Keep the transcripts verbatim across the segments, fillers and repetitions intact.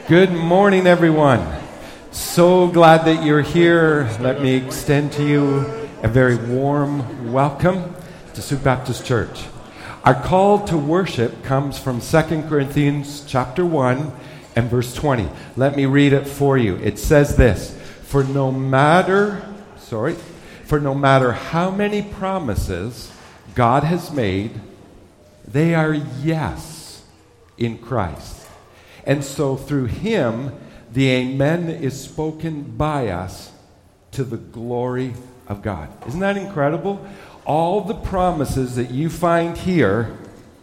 Good morning, everyone. So glad that you're here. Let me extend to you a very warm welcome to Sioux Baptist Church. Our call to worship comes from Second Corinthians chapter one and verse twenty. Let me read it for you. It says this, For no matter, sorry, for no matter how many promises God has made, they are yes in Christ. And so through him, the amen is spoken by us to the glory of God. Isn't that incredible? All the promises that you find here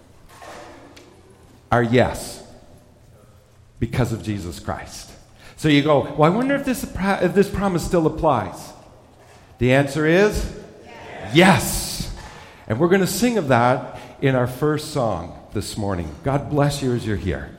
are yes because of Jesus Christ. So you go, well, I wonder if this, if this promise still applies. The answer is yes. yes. And we're going to sing of that in our first song this morning. God bless you as you're here.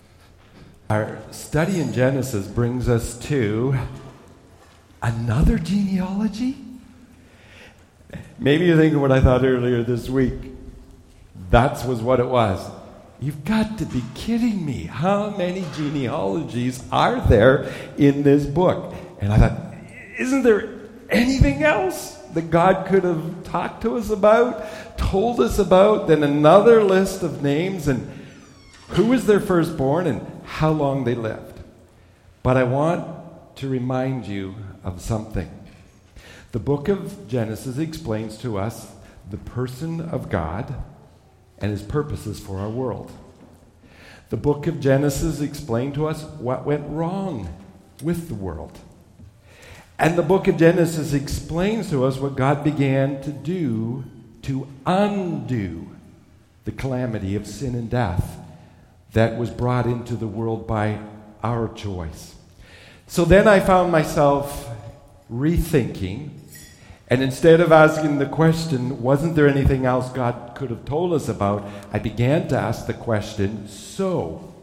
Our study in Genesis brings us to another genealogy. Maybe you're thinking what I thought earlier this week. That was what it was. You've got to be kidding me. How many genealogies are there in this book? And I thought, isn't there anything else that God could have talked to us about, told us about, then another list of names and who was their firstborn and how long they lived? But I want to remind you of something. The book of Genesis explains to us the person of God and his purposes for our world. The book of Genesis explained to us what went wrong with the world. And the book of Genesis explains to us what God began to do to undo the calamity of sin and death that was brought into the world by our choice. So then I found myself rethinking, and instead of asking the question, wasn't there anything else God could have told us about, I began to ask the question, so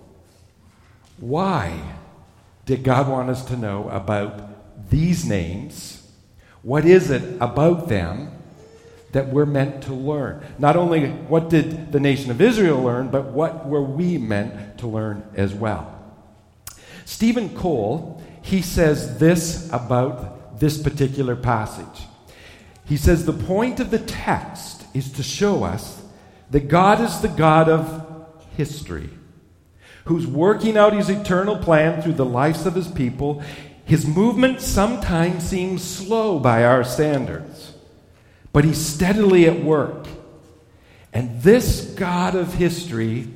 why did God want us to know about these names? What is it about them that we're meant to learn? Not only what did the nation of Israel learn, but what were we meant to learn as well? Stephen Cole, he says this about this particular passage. He says, the point of the text is to show us that God is the God of history, who's working out his eternal plan through the lives of his people. His movement sometimes seems slow by our standards, but he's steadily at work. And this God of history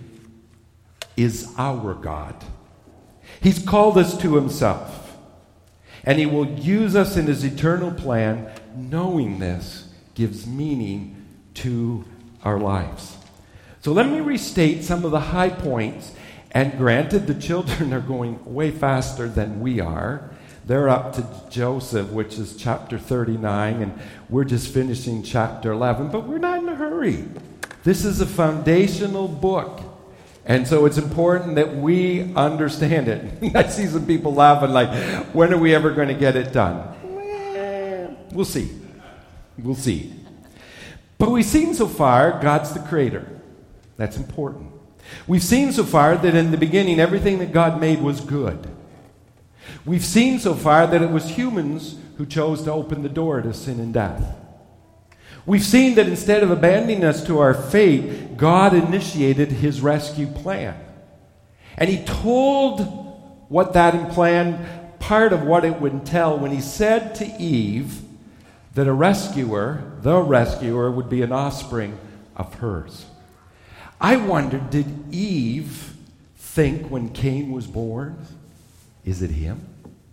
is our God. He's called us to himself, and he will use us in his eternal plan. Knowing this gives meaning to our lives. So let me restate some of the high points. And granted, the children are going way faster than we are. They're up to Joseph, which is chapter thirty-nine, and we're just finishing chapter eleven, but we're not in a hurry. This is a foundational book, and so it's important that we understand it. I see some people laughing like, when are we ever going to get it done? We'll see. We'll see. But we've seen so far God's the creator. That's important. We've seen so far that in the beginning, everything that God made was good. We've seen so far that it was humans who chose to open the door to sin and death. We've seen that instead of abandoning us to our fate, God initiated his rescue plan. And he told what that plan, part of what it would entail when he said to Eve that a rescuer, the rescuer, would be an offspring of hers. I wondered, did Eve think when Cain was born, is it him?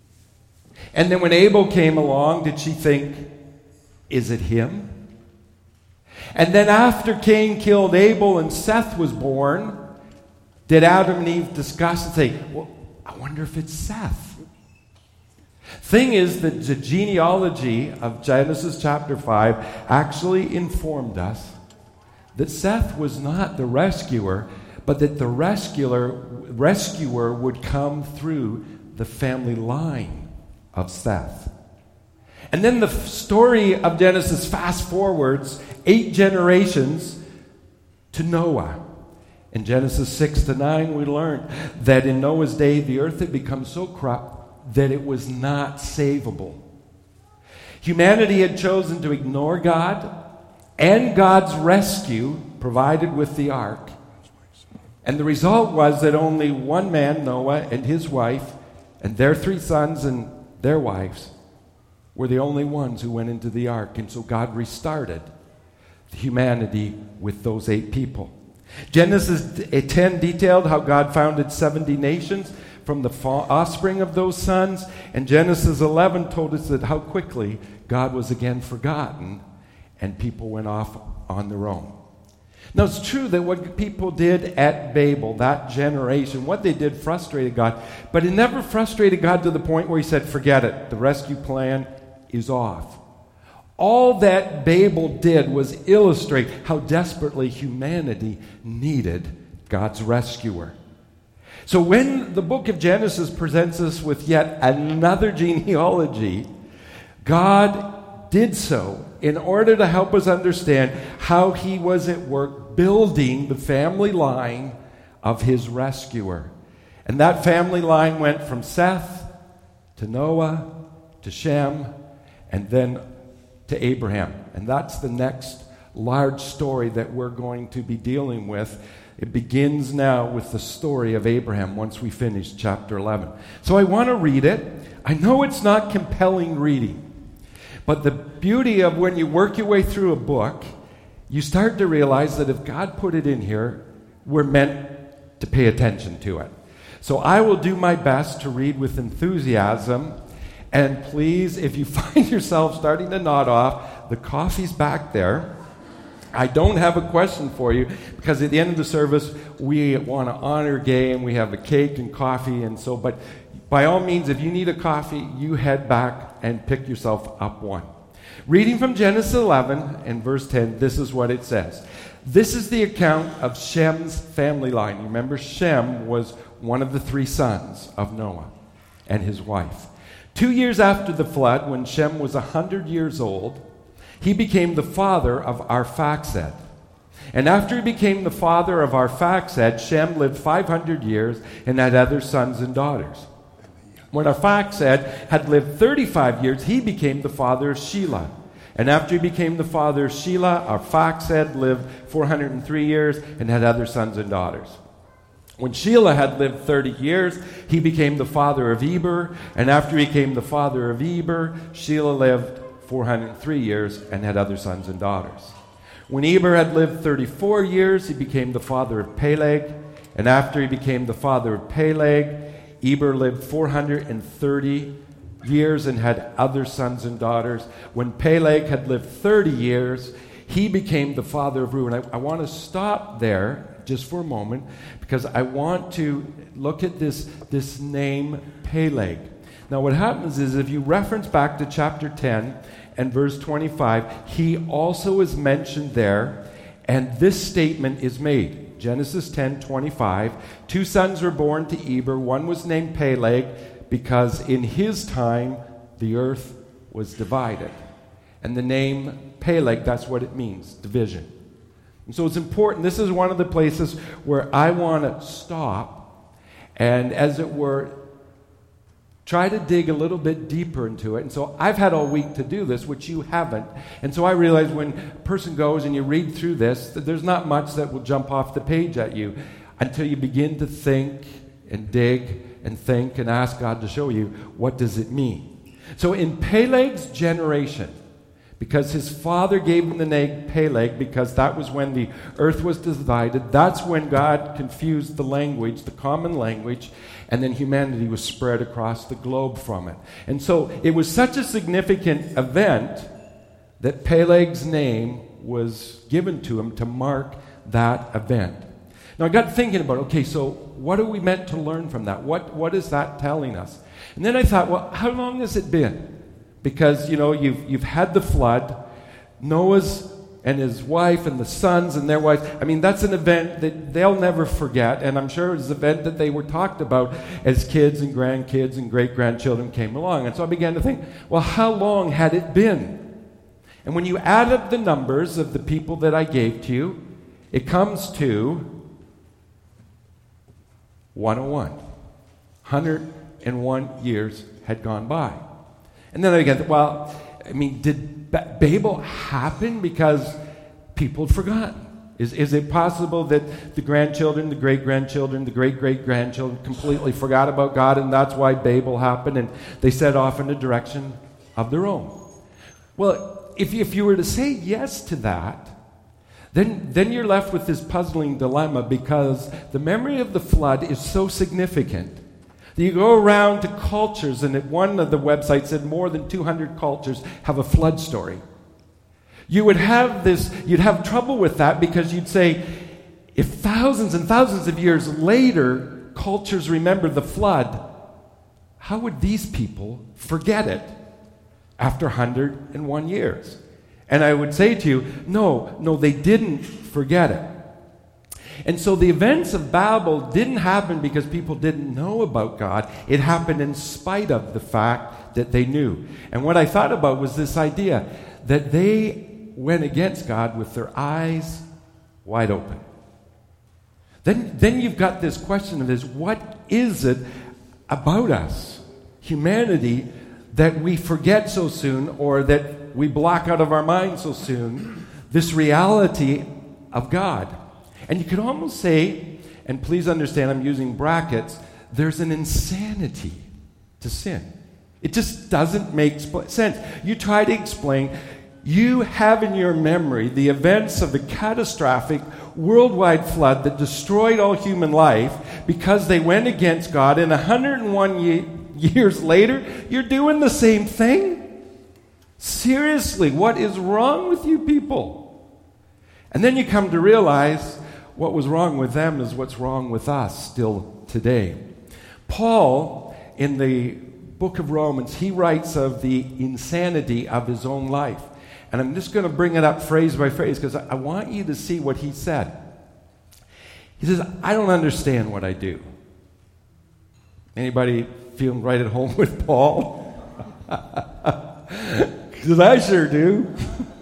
And then when Abel came along, did she think, is it him? And then after Cain killed Abel and Seth was born, did Adam and Eve discuss and say, well, I wonder if it's Seth? Thing is that the genealogy of Genesis chapter five actually informed us that Seth was not the rescuer, but that the rescuer, rescuer would come through the family line of Seth. And then the story of Genesis fast forwards eight generations to Noah. In Genesis six to nine, we learned that in Noah's day, the earth had become so corrupt that it was not savable. Humanity had chosen to ignore God and God's rescue provided with the ark. And the result was that only one man, Noah, and his wife, and their three sons and their wives were the only ones who went into the ark. And so God restarted humanity with those eight people. Genesis ten detailed how God founded seventy nations from the offspring of those sons. And Genesis eleven told us that how quickly God was again forgotten and people went off on their own. Now, it's true that what people did at Babel, that generation, what they did frustrated God, but it never frustrated God to the point where he said, forget it, the rescue plan is off. All that Babel did was illustrate how desperately humanity needed God's rescuer. So when the book of Genesis presents us with yet another genealogy, God did so in order to help us understand how he was at work building the family line of his rescuer. And that family line went from Seth to Noah to Shem and then to Abraham. And that's the next large story that we're going to be dealing with. It begins now with the story of Abraham once we finish chapter eleven. So I want to read it. I know it's not compelling reading. But the beauty of when you work your way through a book, you start to realize that if God put it in here, we're meant to pay attention to it. So I will do my best to read with enthusiasm. And please, if you find yourself starting to nod off, the coffee's back there. I don't have a question for you because at the end of the service, we want to honor Gay and we have a cake and coffee and so, but by all means, if you need a coffee, you head back and pick yourself up one. Reading from Genesis eleven and verse ten, this is what it says. This is the account of Shem's family line. You remember Shem was one of the three sons of Noah and his wife. Two years after the flood, when Shem was one hundred years old, he became the father of Arphaxad. And after he became the father of Arphaxad, Shem lived five hundred years and had other sons and daughters. When Arphaxad had lived thirty-five years, he became the father of Shelah. And after he became the father of Shelah, Arphaxad lived four hundred three years and had other sons and daughters. When Shelah had lived thirty years, he became the father of Eber. And after he became the father of Eber, Shelah lived four hundred three years and had other sons and daughters. When Eber had lived thirty-four years, he became the father of Peleg. And after he became the father of Peleg, Eber lived four hundred thirty years and had other sons and daughters. When Peleg had lived thirty years, he became the father of Reuben. I, I want to stop there just for a moment because I want to look at this, this name Peleg. Now what happens is if you reference back to chapter ten and verse twenty-five, he also is mentioned there, and this statement is made. Genesis ten twenty-five, two sons were born to Eber. One was named Peleg because in his time the earth was divided. And the name Peleg, that's what it means, division. And so it's important. This is one of the places where I want to stop and, as it were, try to dig a little bit deeper into it. And so I've had all week to do this, which you haven't. And so I realize when a person goes and you read through this, that there's not much that will jump off the page at you until you begin to think and dig and think and ask God to show you, what does it mean? So in Peleg's generation, because his father gave him the name Peleg, because that was when the earth was divided, that's when God confused the language, the common language, and then humanity was spread across the globe from it. And so it was such a significant event that Peleg's name was given to him to mark that event. Now I got thinking about, okay, so what are we meant to learn from that? What What is that telling us? And then I thought, well, how long has it been? Because, you know, you've, you've had the flood, Noah's and his wife and the sons and their wives. I mean, that's an event that they'll never forget, and I'm sure it was an event that they were talked about as kids and grandkids and great-grandchildren came along. And so I began to think, well, how long had it been? And when you add up the numbers of the people that I gave to you, it comes to one oh one. one hundred one years had gone by. And then again, well, I mean, did ba- Babel happen because people had forgotten? Is, is it possible that the grandchildren, the great-grandchildren, the great-great-grandchildren completely forgot about God, and that's why Babel happened, and they set off in a direction of their own? Well, if, if you were to say yes to that, then, then you're left with this puzzling dilemma, because the memory of the flood is so significant that you go around to cultures, and at one of the websites said more than two hundred cultures have a flood story. You would have this, you'd have trouble with that, because you'd say, if thousands and thousands of years later cultures remember the flood, how would these people forget it after one hundred one years? And I would say to you, no, no, they didn't forget it. And so the events of Babel didn't happen because people didn't know about God. It happened in spite of the fact that they knew. And what I thought about was this idea that they went against God with their eyes wide open. Then, then you've got this question of this, what is it about us, humanity, that we forget so soon, or that we block out of our minds so soon, this reality of God? And you could almost say, and please understand I'm using brackets, there's an insanity to sin. It just doesn't make spl- sense. You try to explain, you have in your memory the events of the catastrophic worldwide flood that destroyed all human life because they went against God, and one hundred one ye- years later, you're doing the same thing? Seriously, what is wrong with you people? And then you come to realize what was wrong with them is what's wrong with us still today. Paul, in the book of Romans, he writes of the insanity of his own life. And I'm just going to bring it up phrase by phrase because I want you to see what he said. He says, I don't understand what I do. Anybody feeling right at home with Paul? Because I sure do.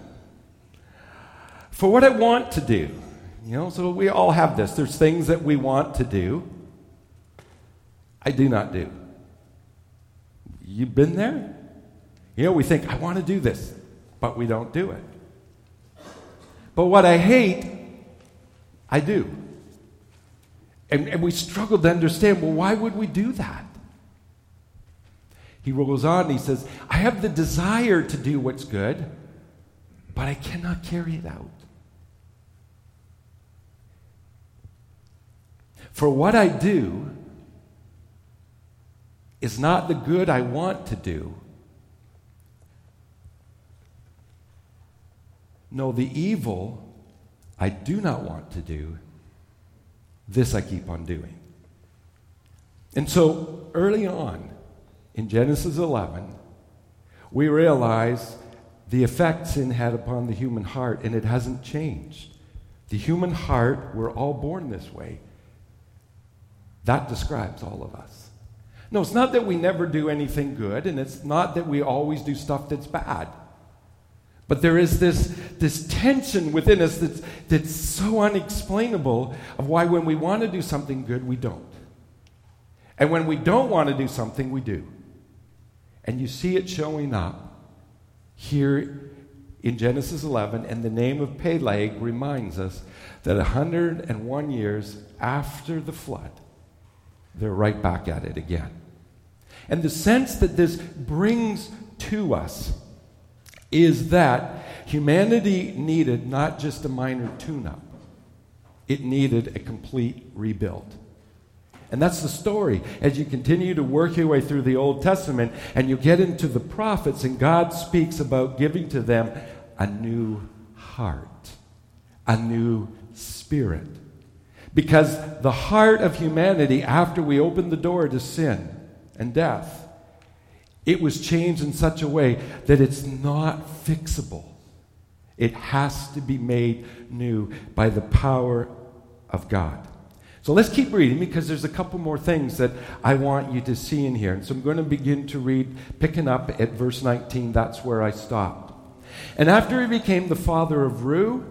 For what I want to do. You know, so we all have this. There's things that we want to do. I do not do. You've been there? You know, we think, I want to do this. But we don't do it. But what I hate, I do. And, and we struggle to understand, well, why would we do that? He goes on and he says, I have the desire to do what's good, but I cannot carry it out. For what I do is not the good I want to do. No, the evil I do not want to do, this I keep on doing. And so early on in Genesis eleven, we realize the effect sin had upon the human heart, and it hasn't changed. The human heart, we're all born this way. That describes all of us. No, it's not that we never do anything good, and it's not that we always do stuff that's bad. But there is this, this tension within us that's, that's so unexplainable of why when we want to do something good, we don't. And when we don't want to do something, we do. And you see it showing up here in Genesis eleven, and the name of Peleg reminds us that one hundred one years after the flood, they're right back at it again. And the sense that this brings to us is that humanity needed not just a minor tune-up. It needed a complete rebuild. And that's the story. As you continue to work your way through the Old Testament and you get into the prophets, and God speaks about giving to them a new heart, a new spirit. Because the heart of humanity, after we opened the door to sin and death, it was changed in such a way that it's not fixable. It has to be made new by the power of God. So let's keep reading, because there's a couple more things that I want you to see in here. And so I'm going to begin to read, picking up at verse nineteen. That's where I stopped. And after he became the father of Reu,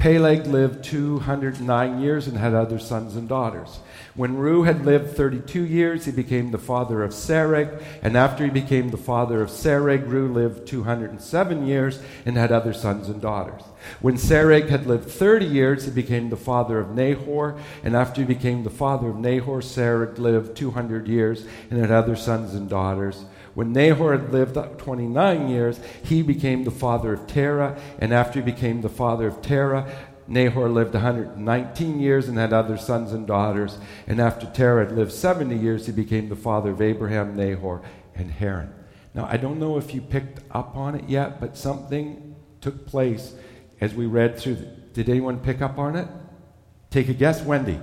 Peleg lived two hundred nine years and had other sons and daughters. When Reu had lived thirty-two years, he became the father of Sereg. And after he became the father of Sereg, Reu lived two hundred seven years and had other sons and daughters. When Sereg had lived thirty years, he became the father of Nahor. And after he became the father of Nahor, Sereg lived two hundred years and had other sons and daughters. When Nahor had lived twenty-nine years, he became the father of Terah. And after he became the father of Terah, Nahor lived one hundred nineteen years and had other sons and daughters. And after Terah had lived seventy years, he became the father of Abraham, Nahor, and Haran. Now, I don't know if you picked up on it yet, but something took place as we read through. The, did anyone pick up on it? Take a guess, Wendy.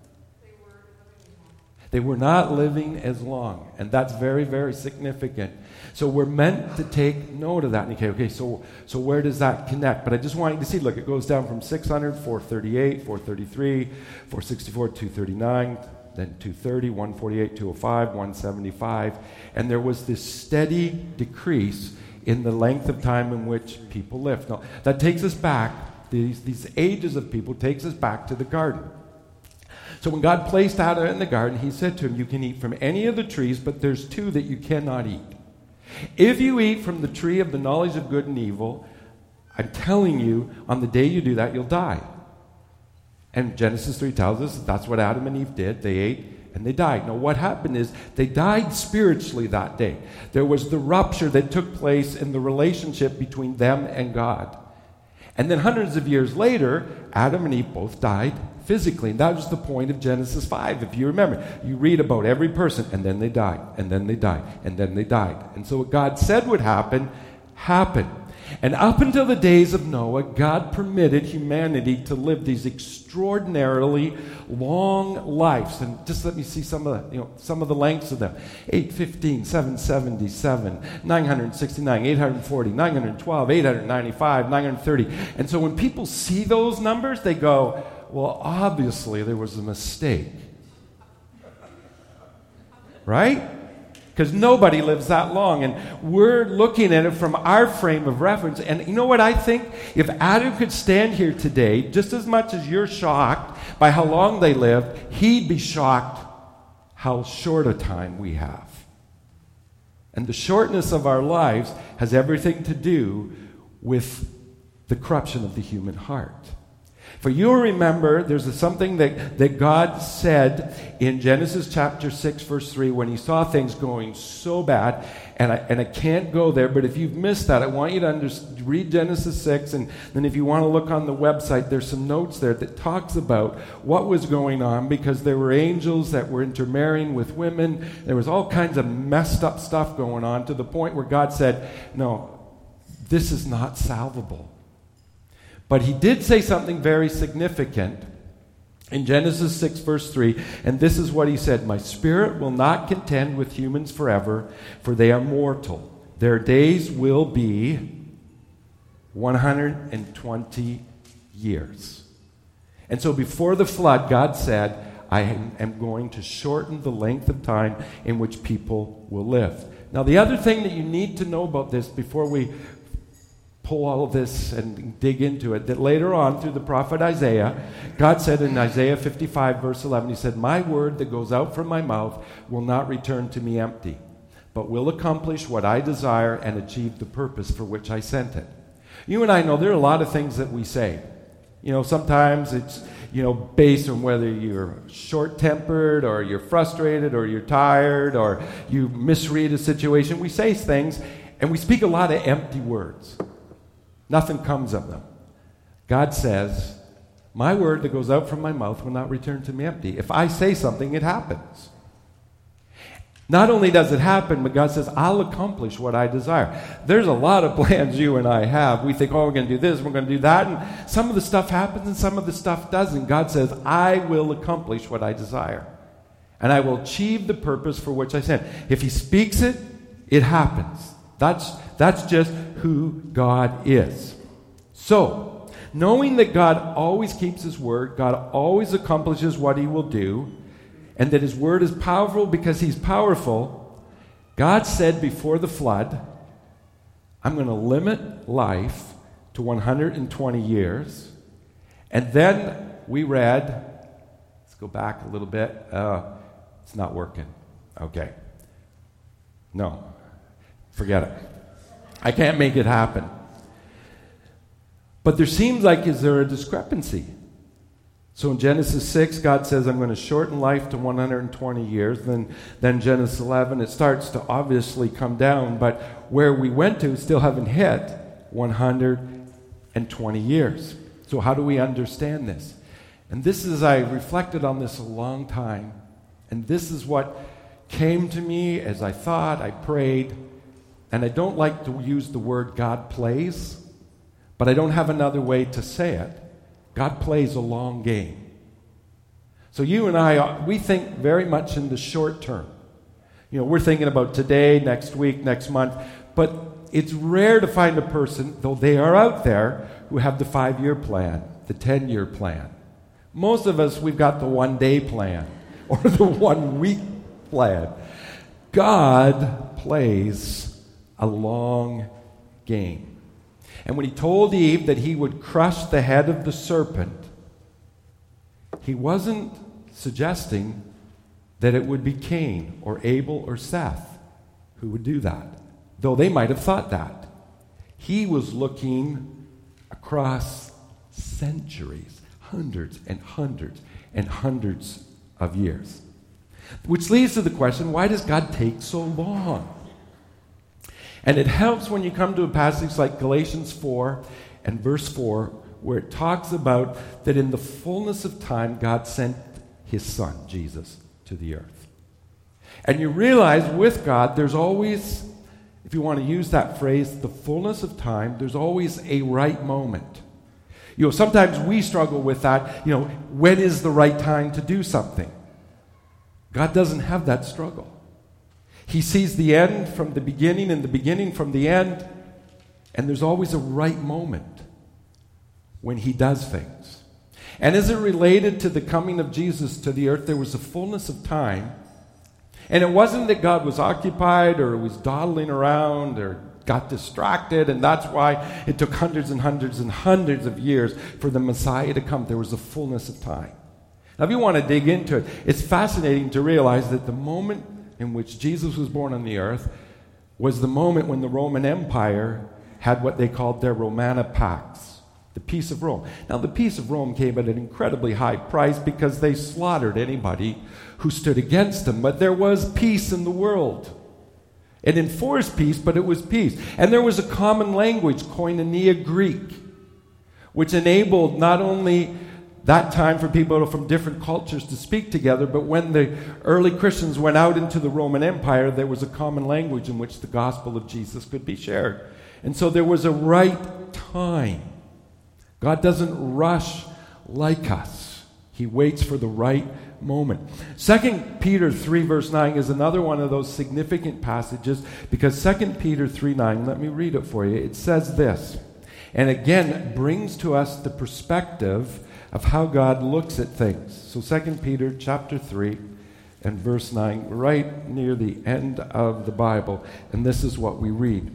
They were not living as long, and that's very, very significant. So we're meant to take note of that. Okay, okay. So, so where does that connect? But I just want you to see. Look, it goes down from six hundred, four thirty-eight, four thirty-three, four sixty-four, two thirty-nine, then two thirty, one forty-eight, two oh five, one seventy-five, and there was this steady decrease in the length of time in which people lived. Now that takes us back. These these ages of people takes us back to the garden. So when God placed Adam in the garden, he said to him, you can eat from any of the trees, but there's two that you cannot eat. If you eat from the tree of the knowledge of good and evil, I'm telling you, on the day you do that, you'll die. And Genesis three tells us that's what Adam and Eve did. They ate and they died. Now what happened is they died spiritually that day. There was the rupture that took place in the relationship between them and God. And then hundreds of years later, Adam and Eve both died physically. And that was the point of Genesis five. If you remember, you read about every person, and then they died, and then they died, and then they died. And so what God said would happen, happened. And up until the days of Noah, God permitted humanity to live these extraordinarily long lives. And just let me see some of the, you know, some of the lengths of them. eight fifteen, seven seventy-seven, nine sixty-nine, eight forty, nine twelve, eight ninety-five, nine thirty. And so when people see those numbers, they go, well, obviously there was a mistake. Right? Because nobody lives that long. And we're looking at it from our frame of reference. And you know what I think? If Adam could stand here today, just as much as you're shocked by how long they lived, he'd be shocked how short a time we have. And the shortness of our lives has everything to do with the corruption of the human heart. For you'll remember, there's a, something that, that God said in Genesis chapter six, verse three, when he saw things going so bad, and I, and I can't go there, but if you've missed that, I want you to under, read Genesis six, and then if you want to look on the website, there's some notes there that talks about what was going on, because there were angels that were intermarrying with women. There was all kinds of messed up stuff going on, to the point where God said, no, this is not salvable. But he did say something very significant in Genesis six, verse three, and this is what he said, my spirit will not contend with humans forever, for they are mortal. Their days will be one hundred twenty years. And so before the flood, God said, I am going to shorten the length of time in which people will live. Now, the other thing that you need to know about this before we pull all of this and dig into it, that later on through the prophet Isaiah, God said in Isaiah fifty-five, verse eleven, he said, my word that goes out from my mouth will not return to me empty, but will accomplish what I desire and achieve the purpose for which I sent it. You and I know there are a lot of things that we say. You know, sometimes it's, you know, based on whether you're short-tempered or you're frustrated or you're tired or you misread a situation. We say things and we speak a lot of empty words. Nothing comes of them. God says, my word that goes out from my mouth will not return to me empty. If I say something, it happens. Not only does it happen, but God says, I'll accomplish what I desire. There's a lot of plans you and I have. We think, oh, we're going to do this, we're going to do that, and some of the stuff happens and some of the stuff doesn't. God says, I will accomplish what I desire, and I will achieve the purpose for which I sent. If he speaks it, it happens. That's, that's just who God is. So, knowing that God always keeps his word, God always accomplishes what he will do, and that his word is powerful because he's powerful, God said before the flood, I'm going to limit life to one hundred twenty years, And then we read, let's go back a little bit. Uh, it's not working. Okay. No. Forget it. I can't make it happen. But there seems like, is there a discrepancy? So in Genesis six, God says, I'm going to shorten life to one hundred twenty years. Then, then Genesis eleven, it starts to obviously come down, but where we went to still haven't hit one hundred twenty years. So how do we understand this? And this is, I reflected on this a long time, and this is what came to me as I thought, I prayed, and I don't like to use the word God plays, but I don't have another way to say it. God plays a long game. So you and I, we think very much in the short term. You know, we're thinking about today, next week, next month, but it's rare to find a person, though they are out there, who have the five-year plan, the ten-year plan. Most of us, we've got the one-day plan or the one-week plan. God plays a long game. And when he told Eve that he would crush the head of the serpent, he wasn't suggesting that it would be Cain or Abel or Seth who would do that, though they might have thought that. He was looking across centuries, hundreds and hundreds and hundreds of years. Which leads to the question, why does God take so long? And it helps when you come to a passage like Galatians four and verse four, where it talks about that in the fullness of time, God sent his Son, Jesus, to the earth. And you realize with God, there's always, if you want to use that phrase, the fullness of time, there's always a right moment. You know, sometimes we struggle with that, you know, when is the right time to do something? God doesn't have that struggle. He sees the end from the beginning and the beginning from the end, and there's always a right moment when he does things. And as it related to the coming of Jesus to the earth, there was a fullness of time. And it wasn't that God was occupied or was dawdling around or got distracted, and that's why it took hundreds and hundreds and hundreds of years for the Messiah to come. There was a fullness of time. Now, if you want to dig into it, it's fascinating to realize that the moment in which Jesus was born on the earth was the moment when the Roman Empire had what they called their Romana Pax, the peace of Rome. Now, the peace of Rome came at an incredibly high price because they slaughtered anybody who stood against them. But there was peace in the world. It enforced peace, but it was peace. And there was a common language, Koinonia Greek, which enabled not only that time for people from different cultures to speak together, but when the early Christians went out into the Roman Empire, there was a common language in which the gospel of Jesus could be shared. And so there was a right time. God doesn't rush like us. He waits for the right moment. Second Peter three verse nine is another one of those significant passages, because Second Peter three nine, let me read it for you. It says this, and again it brings to us the perspective of how God looks at things. So Second Peter chapter three and verse nine, right near the end of the Bible, and this is what we read.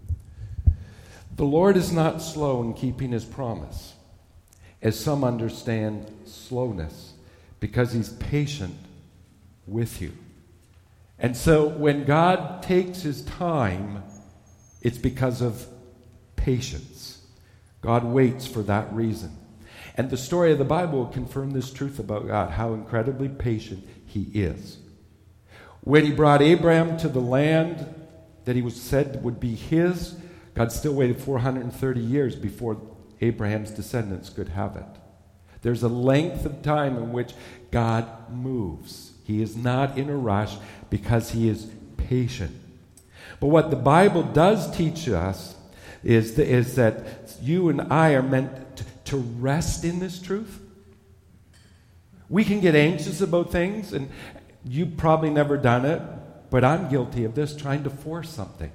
The Lord is not slow in keeping his promise, as some understand slowness, because he's patient with you. And so when God takes his time, it's because of patience. God waits for that reason. And the story of the Bible will confirm this truth about God, how incredibly patient he is. When he brought Abraham to the land that he was said would be his, God still waited four hundred thirty years before Abraham's descendants could have it. There's a length of time in which God moves. He is not in a rush because he is patient. But what the Bible does teach us is, the, is that you and I are meant to, to rest in this truth. We can get anxious about things, and you've probably never done it, but I'm guilty of this, trying to force something.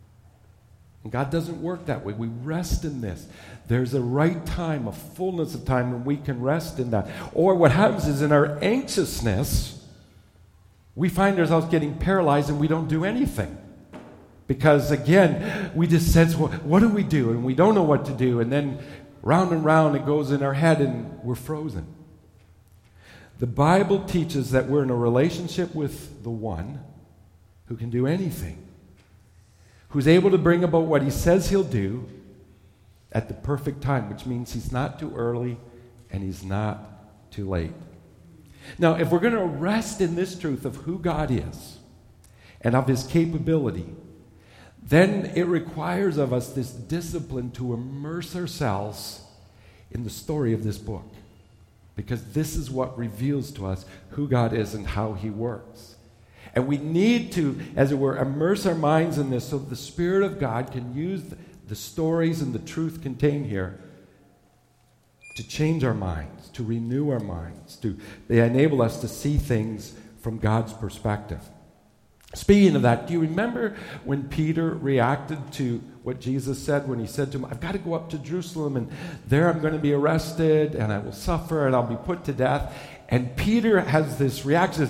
And God doesn't work that way. We rest in this. There's a right time, a fullness of time when we can rest in that. Or what happens is in our anxiousness, we find ourselves getting paralyzed and we don't do anything. Because again, we just sense, well, what do we do? And we don't know what to do. And then Round and round it goes in our head and we're frozen. The Bible teaches that we're in a relationship with the one who can do anything, who's able to bring about what he says he'll do at the perfect time, which means he's not too early and he's not too late. Now, if we're going to rest in this truth of who God is and of his capability, then it requires of us this discipline to immerse ourselves in the story of this book. Because this is what reveals to us who God is and how he works. And we need to, as it were, immerse our minds in this so the Spirit of God can use the stories and the truth contained here to change our minds, to renew our minds, to they enable us to see things from God's perspective. Speaking of that, do you remember when Peter reacted to what Jesus said when he said to him, I've got to go up to Jerusalem and there I'm going to be arrested and I will suffer and I'll be put to death. And Peter has this reaction, says,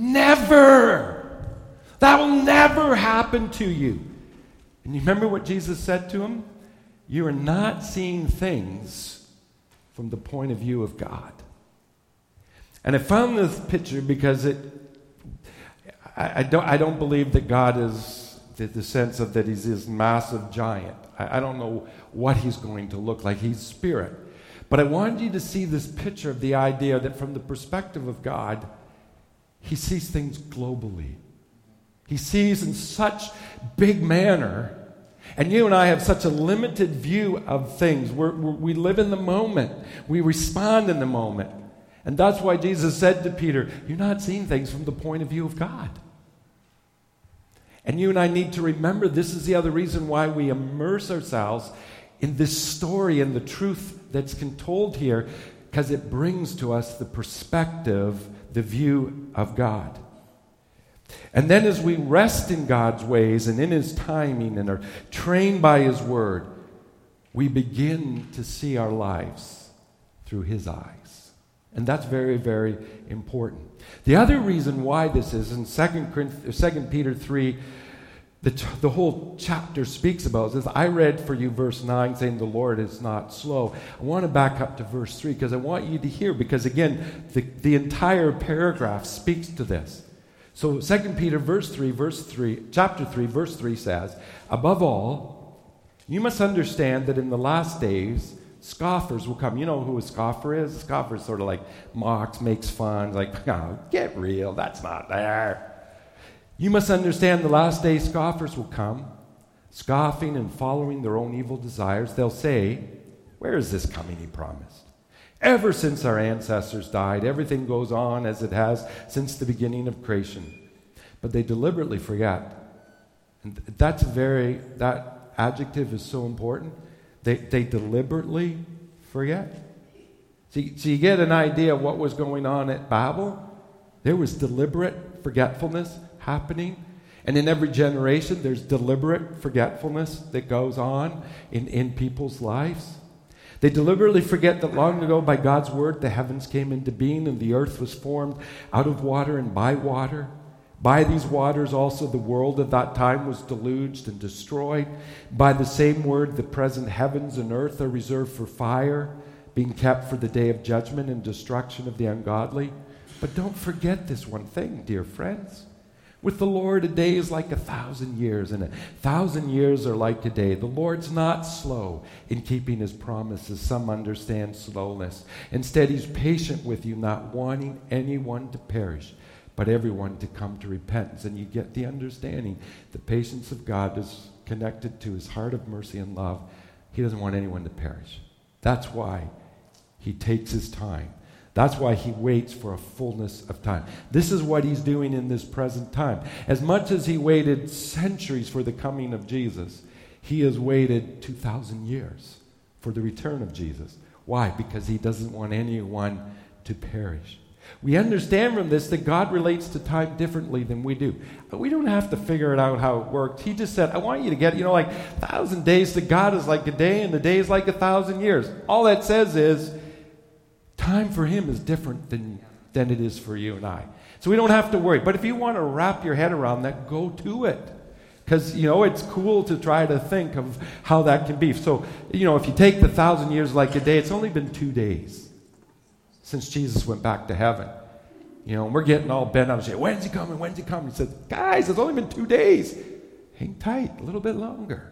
never! That will never happen to you. And you remember what Jesus said to him? You are not seeing things from the point of view of God. And I found this picture because it I, I don't I don't believe that God is the, the sense of that he's this massive giant. I, I don't know what he's going to look like. He's spirit. But I wanted you to see this picture of the idea that from the perspective of God, he sees things globally. He sees in such big manner. And you and I have such a limited view of things. We're, we're, we live in the moment. We respond in the moment. And that's why Jesus said to Peter, you're not seeing things from the point of view of God. And you and I need to remember this is the other reason why we immerse ourselves in this story and the truth that's told here, because it brings to us the perspective, the view of God. And then as we rest in God's ways and in his timing and are trained by his word, we begin to see our lives through his eyes. And that's very, very important. The other reason why this is in Second Peter three, the, the whole chapter speaks about this. I read for you verse nine saying the Lord is not slow. I want to back up to verse three because I want you to hear, because again, the, the entire paragraph speaks to this. So Second Peter verse three, verse three, chapter three, verse three says, above all, you must understand that in the last days, scoffers will come. You know who a scoffer is? A scoffer is sort of like mocks, makes fun, like, oh, get real, that's not there. You must understand the last days scoffers will come, scoffing and following their own evil desires. They'll say, where is this coming he promised? Ever since our ancestors died, everything goes on as it has since the beginning of creation. But they deliberately forget. And that's very, that adjective is so important. They, they deliberately forget. So you, so you get an idea of what was going on at Babel. There was deliberate forgetfulness happening. And in every generation, there's deliberate forgetfulness that goes on in, in people's lives. They deliberately forget that long ago, by God's word, the heavens came into being and the earth was formed out of water and by water. By these waters also the world at that time was deluged and destroyed. By the same word, the present heavens and earth are reserved for fire, being kept for the day of judgment and destruction of the ungodly. But don't forget this one thing, dear friends. With the Lord, a day is like a thousand years, and a thousand years are like a day. The Lord's not slow in keeping his promises. Some understand slowness. Instead, he's patient with you, not wanting anyone to perish, but everyone to come to repentance. And you get the understanding. The patience of God is connected to his heart of mercy and love. He doesn't want anyone to perish. That's why he takes his time. That's why he waits for a fullness of time. This is what he's doing in this present time. As much as he waited centuries for the coming of Jesus, he has waited two thousand years for the return of Jesus. Why? Because he doesn't want anyone to perish. We understand from this that God relates to time differently than we do. We don't have to figure it out how it works. He just said, I want you to get, you know, like a thousand days to God is like a day and the day is like a thousand years. All that says is time for him is different than, than it is for you and I. So we don't have to worry. But if you want to wrap your head around that, go to it. Because, you know, it's cool to try to think of how that can be. So, you know, if you take the thousand years like a day, it's only been two days since Jesus went back to heaven. You know, and we're getting all bent on saying, when's he coming, when's he coming? He said, guys, it's only been two days. Hang tight, a little bit longer.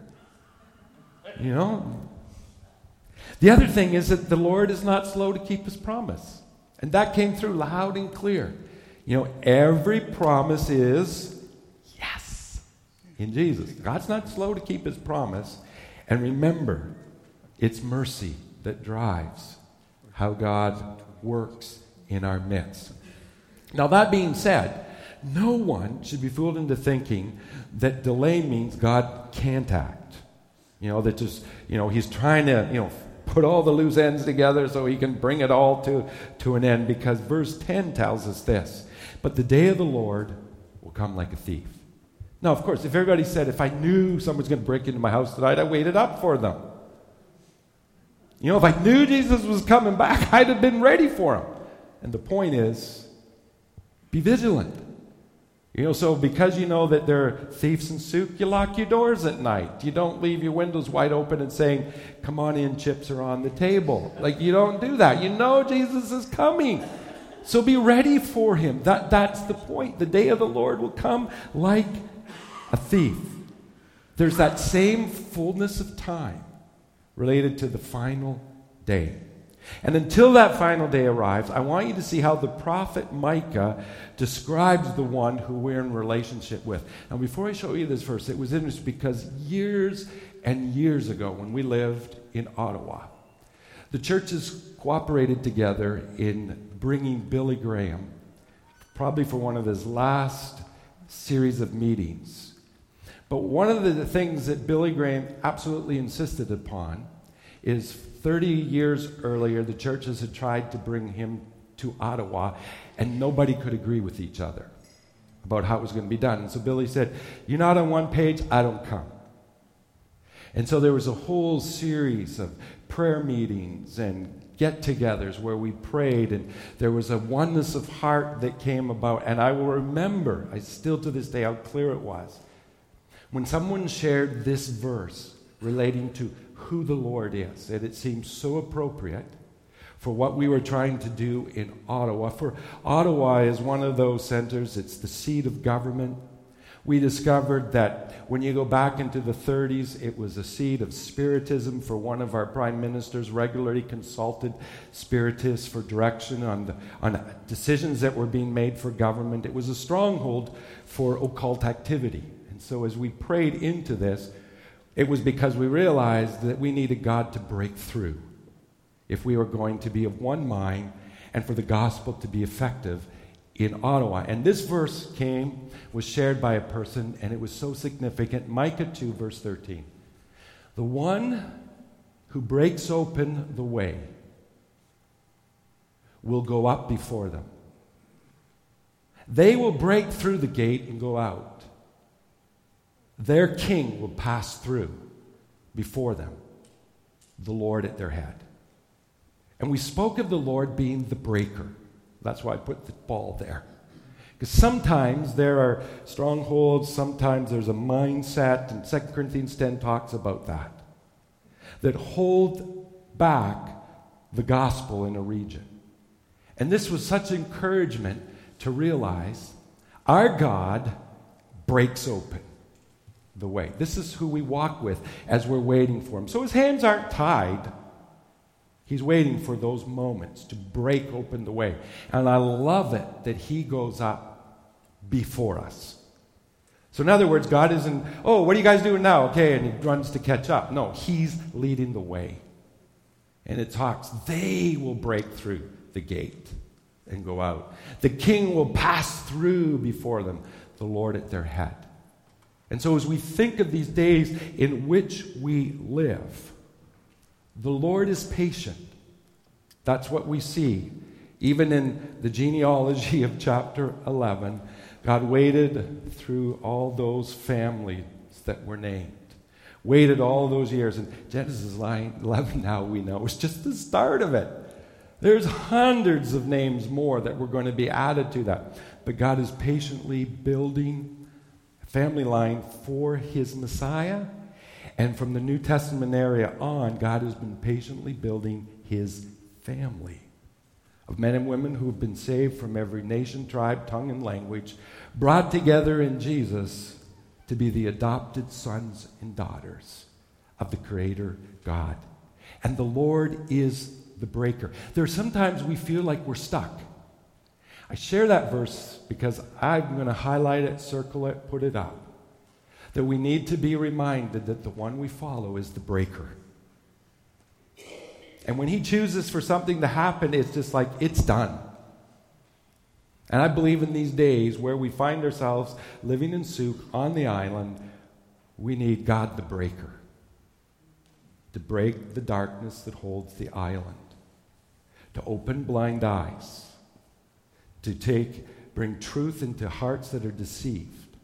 You know? The other thing is that the Lord is not slow to keep his promise. And that came through loud and clear. You know, every promise is yes in Jesus. God's not slow to keep his promise. And remember, it's mercy that drives how God works in our midst. Now, that being said, no one should be fooled into thinking that delay means God can't act. You know, that just, you know, he's trying to, you know, put all the loose ends together so he can bring it all to, to an end, because verse ten tells us this: but the day of the Lord will come like a thief. Now, of course, if everybody said, if I knew someone was going to break into my house tonight, I'd wait it up for them. You know, if I knew Jesus was coming back, I'd have been ready for him. And the point is, be vigilant. You know, so because you know that there are thieves in soup, you lock your doors at night. You don't leave your windows wide open and saying, come on in, chips are on the table. Like, you don't do that. You know Jesus is coming. So be ready for him. That, that's the point. The day of the Lord will come like a thief. There's that same fullness of time related to the final day. And until that final day arrives, I want you to see how the prophet Micah describes the one who we're in relationship with. Now, before I show you this verse, it was interesting because years and years ago, when we lived in Ottawa, the churches cooperated together in bringing Billy Graham, probably for one of his last series of meetings. But one of the things that Billy Graham absolutely insisted upon is thirty years earlier, the churches had tried to bring him to Ottawa, and nobody could agree with each other about how it was going to be done. And so Billy said, you're not on one page, I don't come. And so there was a whole series of prayer meetings and get-togethers where we prayed, and there was a oneness of heart that came about. And I will remember, I still to this day, how clear it was, when someone shared this verse relating to who the Lord is, and it seemed so appropriate for what we were trying to do in Ottawa. For Ottawa is one of those centers, it's the seat of government. We discovered that when you go back into the thirties, it was a seat of spiritism, for one of our prime ministers regularly consulted spiritists for direction on, the, on decisions that were being made for government. It was a stronghold for occult activity. And so as we prayed into this, it was because we realized that we needed God to break through if we were going to be of one mind and for the gospel to be effective in Ottawa. And this verse came, was shared by a person, and it was so significant. Micah two, verse thirteen. The one who breaks open the way will go up before them. They will break through the gate and go out. Their king will pass through before them, the Lord at their head. And we spoke of the Lord being the breaker. That's why I put the ball there. Because sometimes there are strongholds, sometimes there's a mindset, and Second Corinthians ten talks about that, that hold back the gospel in a region. And this was such encouragement to realize our God breaks open the way. This is who we walk with as we're waiting for him. So his hands aren't tied. He's waiting for those moments to break open the way. And I love it that he goes up before us. So in other words, God isn't, oh, what are you guys doing now? Okay, and he runs to catch up. No, he's leading the way. And it talks, they will break through the gate and go out. The king will pass through before them, the Lord at their head. And so as we think of these days in which we live, the Lord is patient. That's what we see. Even in the genealogy of chapter eleven, God waited through all those families that were named. Waited all those years. And Genesis eleven, now we know, is just the start of it. There's hundreds of names more that were going to be added to that. But God is patiently building family line for his Messiah. And from the New Testament area on, God has been patiently building his family of men and women who have been saved from every nation, tribe, tongue, and language, brought together in Jesus to be the adopted sons and daughters of the Creator God. And the Lord is the breaker. There are sometimes we feel like we're stuck. I share that verse because I'm going to highlight it, circle it, put it up. That we need to be reminded that the one we follow is the breaker. And when he chooses for something to happen, it's just like, it's done. And I believe in these days where we find ourselves living in Souk on the island, we need God the breaker to break the darkness that holds the island, to open blind eyes, to take, bring truth into hearts that are deceived,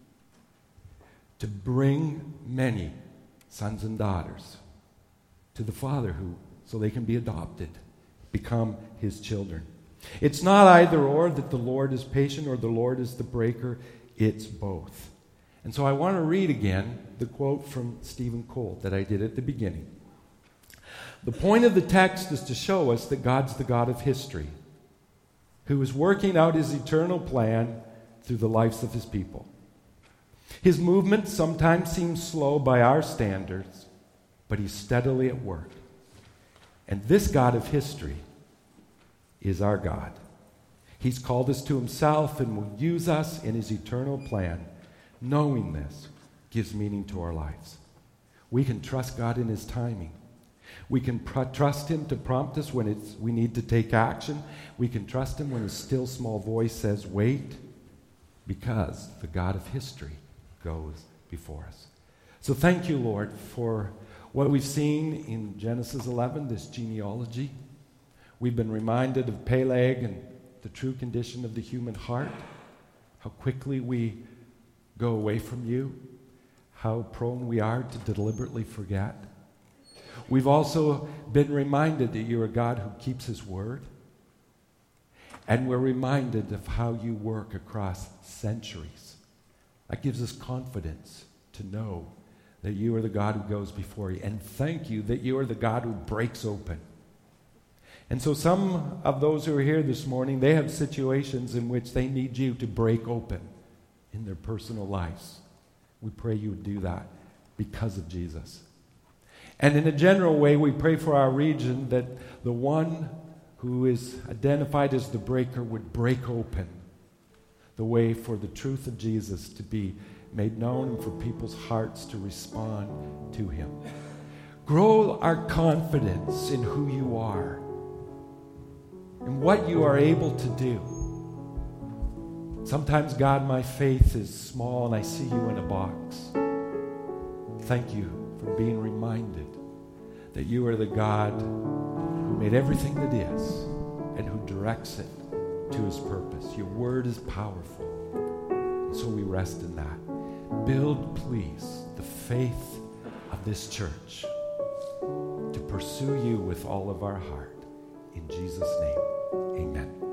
to bring many sons and daughters to the Father who, so they can be adopted, become his children. It's not either or that the Lord is patient or the Lord is the breaker. It's both. And so I want to read again the quote from Stephen Cole that I did at the beginning. The point of the text is to show us that God's the God of history, who is working out his eternal plan through the lives of his people. His movement sometimes seems slow by our standards, but he's steadily at work. And this God of history is our God. He's called us to himself and will use us in his eternal plan. Knowing this gives meaning to our lives. We can trust God in his timing. We can pr- trust him to prompt us when it's, we need to take action. We can trust him when his still small voice says, wait, because the God of history goes before us. So thank you, Lord, for what we've seen in Genesis eleven, this genealogy. We've been reminded of Peleg and the true condition of the human heart, how quickly we go away from you, how prone we are to deliberately forget. We've also been reminded that you're a God who keeps his word. And we're reminded of how you work across centuries. That gives us confidence to know that you are the God who goes before you. And thank you that you are the God who breaks open. And so some of those who are here this morning, they have situations in which they need you to break open in their personal lives. We pray you would do that because of Jesus. And in a general way, we pray for our region that the one who is identified as the breaker would break open the way for the truth of Jesus to be made known and for people's hearts to respond to him. Grow our confidence in who you are and what you are able to do. Sometimes, God, my faith is small and I see you in a box. Thank you for being reminded that you are the God who made everything that is and who directs it to his purpose. Your word is powerful. And so we rest in that. Build, please, the faith of this church to pursue you with all of our heart. In Jesus' name, amen.